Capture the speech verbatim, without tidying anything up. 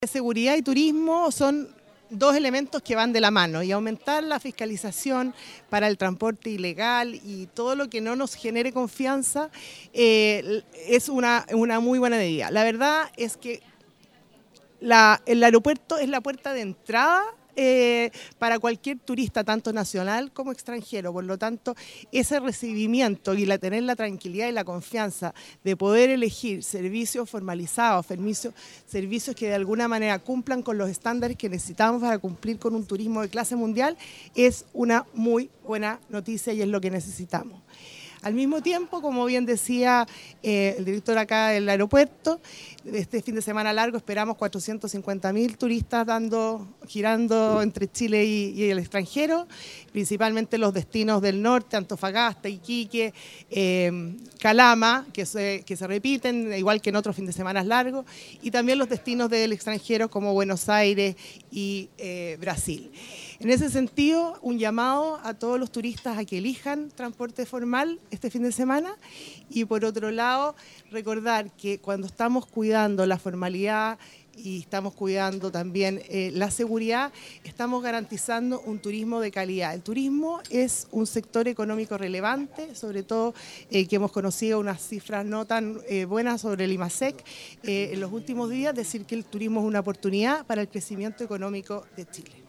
Seguridad y turismo son dos elementos que van de la mano, y aumentar la fiscalización para el transporte ilegal y todo lo que no nos genere confianza eh, es una, una muy buena medida. La verdad es que la, el aeropuerto es la puerta de entrada Eh, para cualquier turista, tanto nacional como extranjero. Por lo tanto, ese recibimiento y la, tener la tranquilidad y la confianza de poder elegir servicios formalizados, servicios, servicios que de alguna manera cumplan con los estándares que necesitamos para cumplir con un turismo de clase mundial, es una muy buena noticia y es lo que necesitamos. Al mismo tiempo, como bien decía eh, el director acá del aeropuerto, este fin de semana largo esperamos cuatrocientos cincuenta mil turistas dando, girando entre Chile y, y el extranjero, principalmente los destinos del norte, Antofagasta, Iquique, eh, Calama, que se, que se repiten, igual que en otros fin de semana largos, y también los destinos del extranjero como Buenos Aires y eh, Brasil. En ese sentido, un llamado a todos los turistas a que elijan transporte formal este fin de semana, y por otro lado, recordar que cuando estamos cuidando la formalidad y estamos cuidando también eh, la seguridad, estamos garantizando un turismo de calidad. El turismo es un sector económico relevante, sobre todo eh, que hemos conocido unas cifras no tan eh, buenas sobre el IMASEC eh, en los últimos días, decir que el turismo es una oportunidad para el crecimiento económico de Chile.